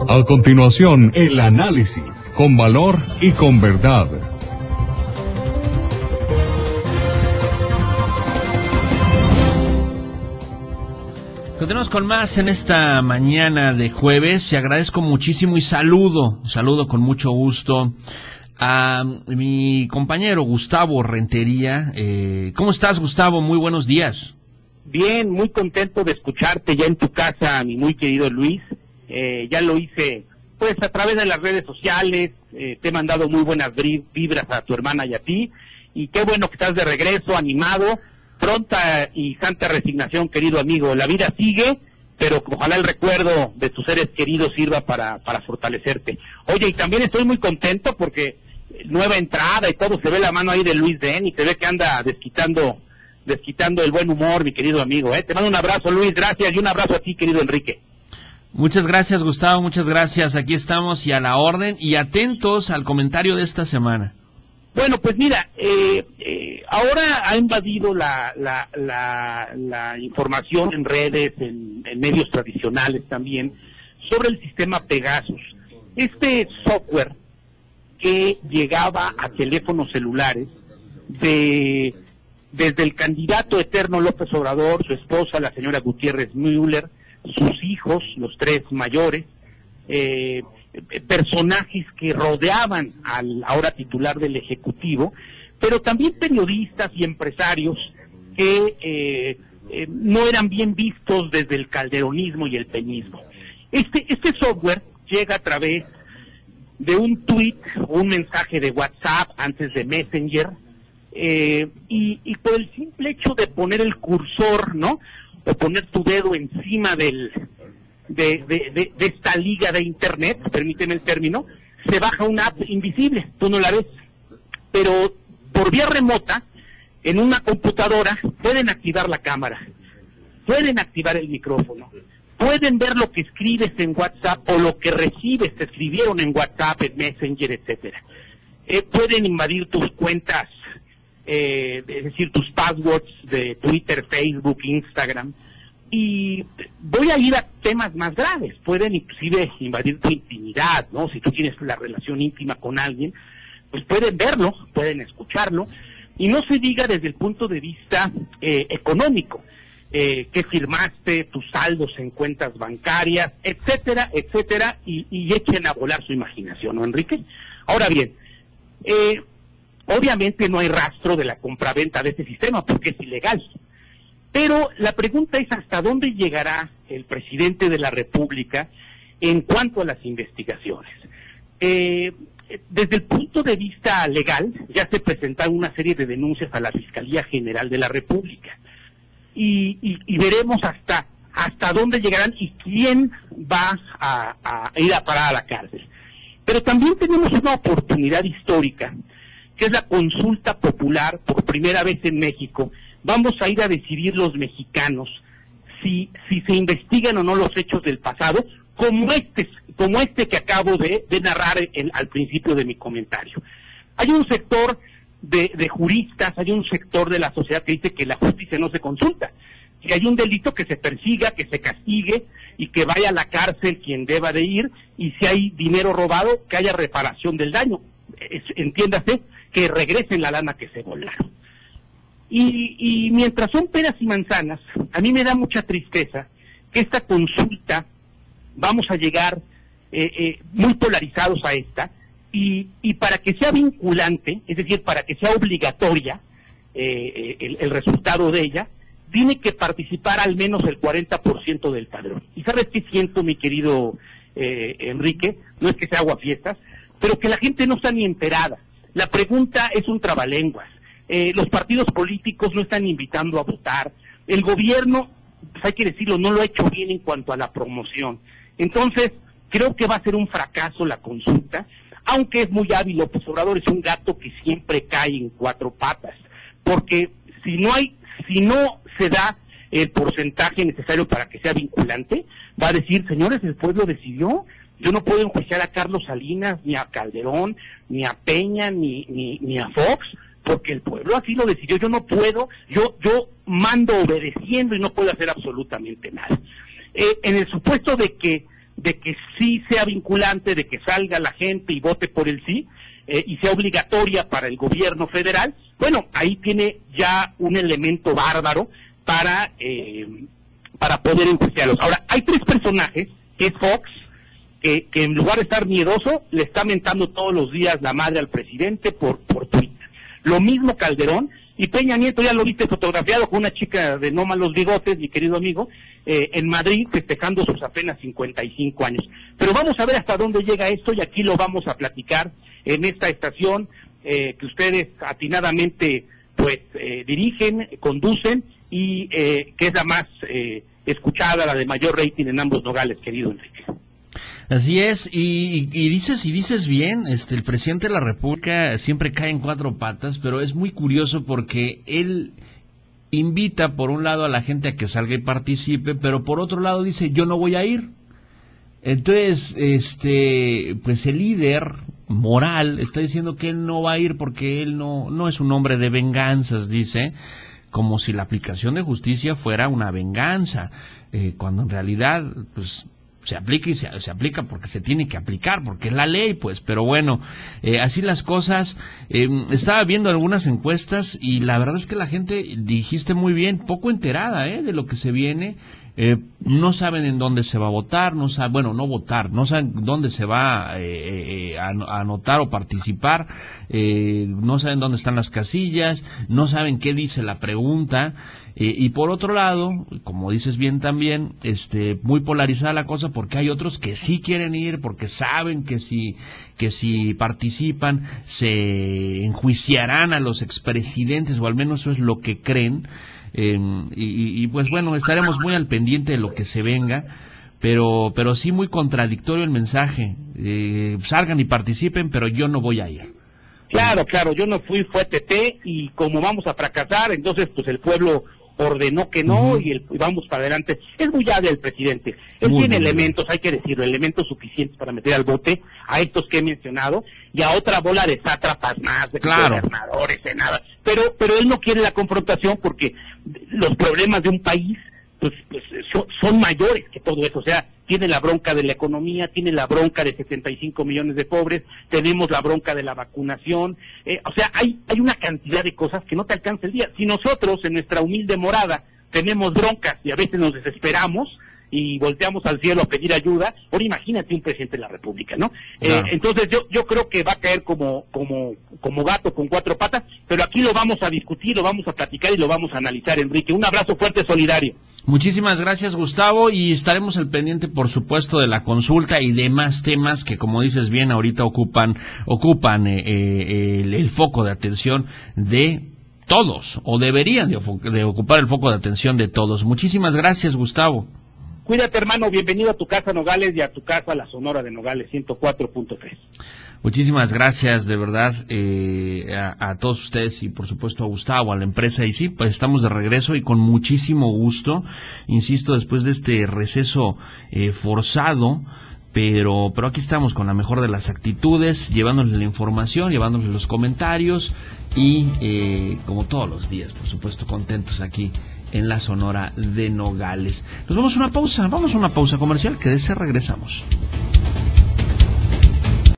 A continuación, el análisis, con valor y con verdad. Continuamos con más en esta mañana de jueves y agradezco muchísimo y saludo con mucho gusto a mi compañero Gustavo Rentería. ¿Cómo estás, Gustavo? Muy buenos días. Bien, muy contento de escucharte ya en tu casa, mi muy querido Luis. Ya lo hice pues a través de las redes sociales, te he mandado muy buenas vibras a tu hermana y a ti, y qué bueno que estás de regreso, animado. Pronta y santa resignación, querido amigo. La vida sigue, pero ojalá el recuerdo de tus seres queridos sirva para fortalecerte. Oye, y también estoy muy contento porque nueva entrada y todo, se ve la mano ahí de Luis Den y se ve que anda desquitando el buen humor, mi querido amigo. Te mando un abrazo, Luis, gracias, y un abrazo a ti, querido Enrique. Muchas gracias, Gustavo, muchas gracias. Aquí estamos y a la orden y atentos al comentario de esta semana. Bueno, pues mira, ahora ha invadido la información en redes, en medios tradicionales también, sobre el sistema Pegasus. Este software que llegaba a teléfonos celulares desde el candidato eterno López Obrador, su esposa, la señora Gutiérrez Müller, sus hijos, los tres mayores, personajes que rodeaban al ahora titular del Ejecutivo, pero también periodistas y empresarios que no eran bien vistos desde el calderonismo y el peñismo. Este software llega a través de un tweet o un mensaje de WhatsApp antes de Messenger, y por el simple hecho de poner el cursor, ¿no?, o poner tu dedo encima de esta liga de internet, permíteme el término, se baja una app invisible, tú no la ves, pero por vía remota, en una computadora, pueden activar la cámara, pueden activar el micrófono, pueden ver lo que escribes en WhatsApp o lo que recibes, te escribieron en WhatsApp, en Messenger, etcétera. Pueden invadir tus cuentas, es decir, tus passwords de Twitter, Facebook, Instagram. Y voy a ir a temas más graves, pueden inclusive invadir tu intimidad, ¿no? Si tú tienes la relación íntima con alguien, pues pueden verlo, pueden escucharlo, y no se diga desde el punto de vista económico, que firmaste, tus saldos en cuentas bancarias, etcétera, etcétera, y echen a volar su imaginación, ¿no, Enrique? Ahora bien, obviamente no hay rastro de la compraventa de este sistema porque es ilegal. Pero la pregunta es hasta dónde llegará el presidente de la República en cuanto a las investigaciones. Desde el punto de vista legal, ya se presentaron una serie de denuncias a la Fiscalía General de la República. Y veremos hasta dónde llegarán y quién va a ir a parar a la cárcel. Pero también tenemos una oportunidad histórica, que es la consulta popular por primera vez en México. Vamos a ir a decidir los mexicanos si se investigan o no los hechos del pasado, como este que acabo de narrar al principio de mi comentario. Hay un sector de juristas, hay un sector de la sociedad que dice que la justicia no se consulta, que hay un delito que se persiga, que se castigue y que vaya a la cárcel quien deba de ir, y si hay dinero robado, que haya reparación del daño. Entiéndase, que regresen la lana que se volaron. Y mientras son peras y manzanas, a mí me da mucha tristeza que esta consulta, vamos a llegar muy polarizados a esta, y para que sea vinculante, es decir, para que sea obligatoria el resultado de ella, tiene que participar al menos el 40% del padrón. ¿Y sabes qué siento, mi querido Enrique? No es que sea aguafiestas, pero que la gente no está ni enterada. La pregunta es un trabalenguas. Los partidos políticos no están invitando a votar. El gobierno, pues hay que decirlo, no lo ha hecho bien en cuanto a la promoción. Entonces, creo que va a ser un fracaso la consulta, aunque es muy hábil. López Obrador es un gato que siempre cae en cuatro patas, porque si no se da el porcentaje necesario para que sea vinculante, va a decir, señores, el pueblo decidió. Yo no puedo enjuiciar a Carlos Salinas, ni a Calderón, ni a Peña, ni a Fox, porque el pueblo así lo decidió. Yo no puedo, yo mando obedeciendo y no puedo hacer absolutamente nada. En el supuesto de que de que sí sea vinculante, de que salga la gente y vote por el sí, y sea obligatoria para el gobierno federal, bueno, ahí tiene ya un elemento bárbaro para poder enjuiciarlos. Ahora, hay tres personajes, que es Fox, que en lugar de estar miedoso, le está mentando todos los días la madre al presidente por Twitter. Lo mismo Calderón, y Peña Nieto ya lo viste fotografiado con una chica de no malos bigotes, mi querido amigo, en Madrid, festejando sus apenas 55 años. Pero vamos a ver hasta dónde llega esto, y aquí lo vamos a platicar en esta estación que ustedes atinadamente pues dirigen, conducen, y que es la más escuchada, la de mayor rating en ambos nogales, querido Enrique. Así es, y dices bien, el presidente de la República siempre cae en cuatro patas, pero es muy curioso porque él invita por un lado a la gente a que salga y participe, pero por otro lado dice yo no voy a ir. Entonces, pues el líder moral está diciendo que él no va a ir porque él no es un hombre de venganzas, dice, como si la aplicación de justicia fuera una venganza, cuando en realidad, pues, se aplica y se aplica porque se tiene que aplicar, porque es la ley, pues. Pero bueno, así las cosas. Estaba viendo algunas encuestas y la verdad es que la gente, dijiste muy bien, poco enterada de lo que se viene. No saben en dónde se va a votar, no saben dónde se va a anotar o participar, no saben dónde están las casillas, no saben qué dice la pregunta, y por otro lado, como dices bien también, muy polarizada la cosa, porque hay otros que sí quieren ir, porque saben que si participan se enjuiciarán a los expresidentes, o al menos eso es lo que creen. Y pues bueno, estaremos muy al pendiente de lo que se venga, pero sí muy contradictorio el mensaje. Salgan y participen, pero yo no voy a ir. Claro, yo no fui, fue TT, y como vamos a fracasar, entonces pues el pueblo ordenó que no, y vamos para adelante. Es muy hábil el presidente. Él tiene elementos, hay que decirlo, elementos suficientes para meter al bote a estos que he mencionado y a otra bola de sátrapas más, de gobernadores, de nada. Pero él no quiere la confrontación porque los problemas de un país pues son mayores que todo eso. O sea, tiene la bronca de la economía, tiene la bronca de 75 millones de pobres, tenemos la bronca de la vacunación, o sea, hay una cantidad de cosas que no te alcanza el día. Si nosotros, en nuestra humilde morada, tenemos broncas y a veces nos desesperamos y volteamos al cielo a pedir ayuda, ahora imagínate un presidente de la República, ¿no? Claro. Entonces yo creo que va a caer como gato con cuatro patas, pero aquí lo vamos a discutir, lo vamos a platicar y lo vamos a analizar, Enrique. Un abrazo fuerte, solidario. Muchísimas gracias, Gustavo, y estaremos al pendiente, por supuesto, de la consulta y demás temas que, como dices bien, ahorita ocupan el foco de atención de todos, o deberían de ocupar el foco de atención de todos. Muchísimas gracias, Gustavo. Cuídate, hermano, bienvenido a tu casa Nogales y a tu casa La Sonora de Nogales 104.3. Muchísimas gracias, de verdad, a todos ustedes y por supuesto a Gustavo, a la empresa. Y sí, pues estamos de regreso y con muchísimo gusto, insisto, después de este receso forzado, pero aquí estamos con la mejor de las actitudes, llevándoles la información, llevándoles los comentarios y como todos los días, por supuesto, contentos aquí en la Sonora de Nogales. Nos vamos a una pausa comercial, quédese, regresamos.